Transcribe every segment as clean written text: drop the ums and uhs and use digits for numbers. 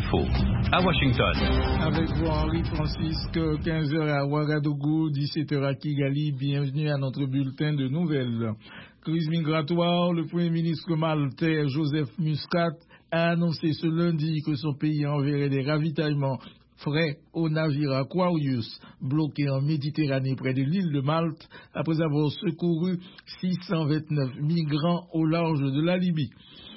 l'info à Washington. Avec vous Henri Francisque, 15h à Ouagadougou, 17h à Kigali. Bienvenue à notre bulletin de nouvelles. Crise migratoire, le Premier ministre maltais Joseph Muscat a annoncé ce lundi que son pays enverrait des ravitaillements frais au navire Aquarius bloqué en Méditerranée près de l'île de Malte après avoir secouru 629 migrants au large de la Libye.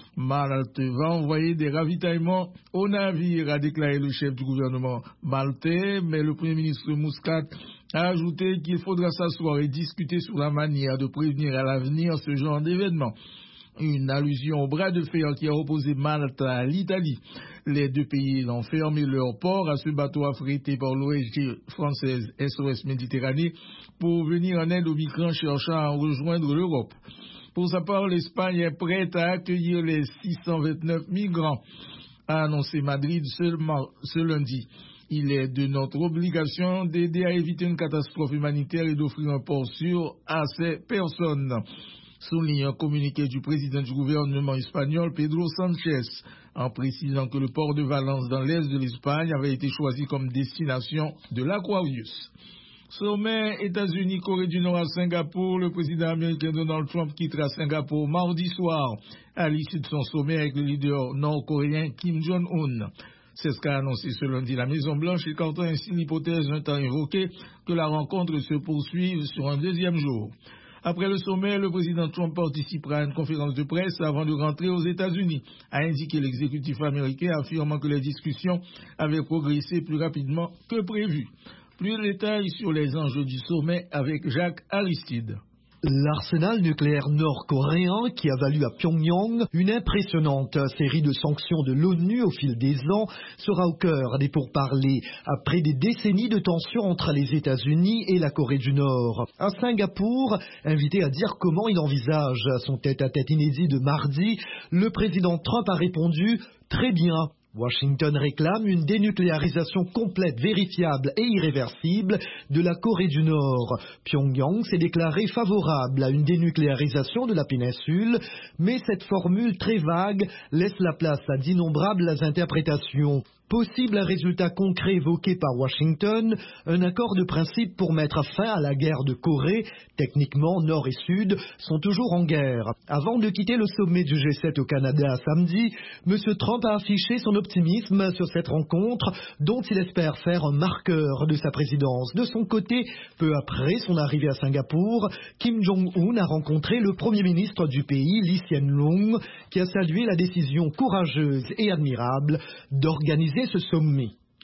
Malte va envoyer des ravitaillements au navire, a déclaré le chef du gouvernement maltais, mais le Premier ministre Muscat a ajouté qu'il faudra s'asseoir et discuter sur la manière de prévenir à l'avenir ce genre d'événements. Une allusion au bras de fer qui a opposé Malte à l'Italie. Les deux pays ont fermé leur port à ce bateau affrété par l'ONG française SOS Méditerranée pour venir en aide aux migrants cherchant à rejoindre l'Europe. Pour sa part, l'Espagne est prête à accueillir les 629 migrants, a annoncé Madrid ce lundi. Il est de notre obligation d'aider à éviter une catastrophe humanitaire et d'offrir un port sûr à ces personnes, souligne un communiqué du président du gouvernement espagnol Pedro Sánchez, en précisant que le port de Valence dans l'est de l'Espagne avait été choisi comme destination de l'Aquarius. Sommet États-Unis-Corée du Nord à Singapour, le président américain Donald Trump quittera Singapour mardi soir à l'issue de son sommet avec le leader nord-coréen Kim Jong-un. C'est ce qu'a annoncé ce lundi la Maison-Blanche, écartant ainsi l'hypothèse d'un temps évoqué que la rencontre se poursuive sur un deuxième jour. Après le sommet, le président Trump participera à une conférence de presse avant de rentrer aux États-Unis, a indiqué l'exécutif américain, affirmant que les discussions avaient progressé plus rapidement que prévu. Plus de détails sur les enjeux du sommet avec Jacques Aristide. L'arsenal nucléaire nord-coréen qui a valu à Pyongyang une impressionnante série de sanctions de l'ONU au fil des ans sera au cœur des pourparlers après des décennies de tensions entre les États-Unis et la Corée du Nord. À Singapour, invité à dire comment il envisage son tête-à-tête inédit de mardi, le président Trump a répondu « Très bien ». Washington réclame une dénucléarisation complète, vérifiable et irréversible de la Corée du Nord. Pyongyang s'est déclaré favorable à une dénucléarisation de la péninsule, mais cette formule très vague laisse la place à d'innombrables interprétations. Possible un résultat concret évoqué par Washington, un accord de principe pour mettre fin à la guerre de Corée. Techniquement, Nord et Sud sont toujours en guerre. Avant de quitter le sommet du G7 au Canada samedi, M. Trump a affiché son optimisme sur cette rencontre dont il espère faire un marqueur de sa présidence. De son côté, peu après son arrivée à Singapour, Kim Jong-un a rencontré le Premier ministre du pays, Lee Hsien-loong, qui a salué la décision courageuse et admirable d'organiser ce sommet.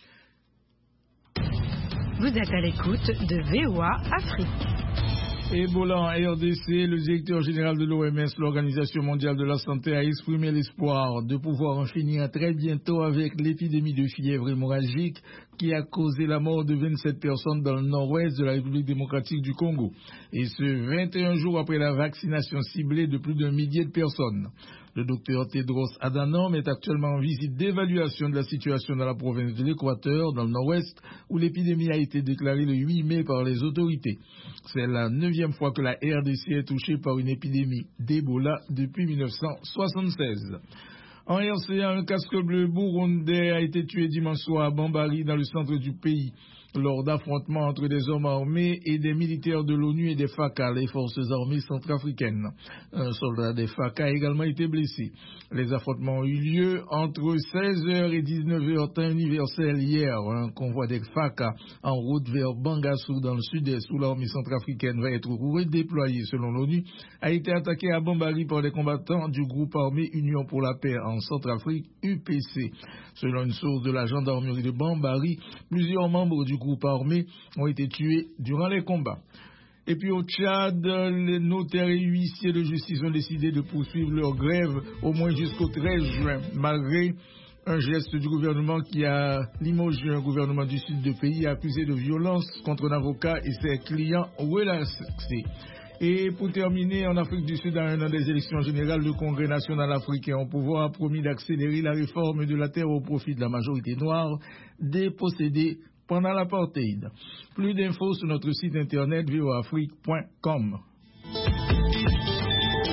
Vous êtes à l'écoute de VOA Afrique. Ebola en RDC, le directeur général de l'OMS, l'Organisation mondiale de la santé, a exprimé l'espoir de pouvoir en finir très bientôt avec l'épidémie de fièvre hémorragique qui a causé la mort de 27 personnes dans le nord-ouest de la République démocratique du Congo. Et ce, 21 jours après la vaccination ciblée de plus d'1 millier de personnes. Le docteur Tedros Adhanom est actuellement en visite d'évaluation de la situation dans la province de l'Équateur, dans le nord-ouest, où l'épidémie a été déclarée le 8 mai par les autorités. C'est la 9e fois que la RDC est touchée par une épidémie d'Ebola depuis 1976. En RCA, un casque bleu burundais a été tué dimanche soir à Bambari, dans le centre du pays, lors d'affrontements entre des hommes armés et des militaires de l'ONU et des FACA, les forces armées centrafricaines. Un soldat des FACA a également été blessé. Les affrontements ont eu lieu entre 16h et 19h temps universel hier. Un convoi des FACA en route vers Bangassou dans le sud-est, où l'armée centrafricaine va être redéployée selon l'ONU, a été attaqué à Bambari par des combattants du groupe armé Union pour la paix en Centrafrique, UPC. Selon une source de la gendarmerie de Bambari, plusieurs membres du groupe armé ont été tués durant les combats. Et puis au Tchad, les notaires et huissiers de justice ont décidé de poursuivre leur grève au moins jusqu'au 13 juin, malgré un geste du gouvernement qui a limogé un gouvernement du sud du pays accusé de violence contre un avocat et ses clients relaxés. Et pour terminer, en Afrique du Sud, à un an des élections générales, le Congrès national africain au pouvoir a promis d'accélérer la réforme de la terre au profit de la majorité noire dépossédée pendant l'apartheid. Plus d'infos sur notre site internet voaafrique.com.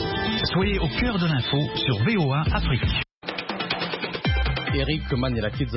Soyez au cœur de l'info sur VOA Afrique. Eric Maniela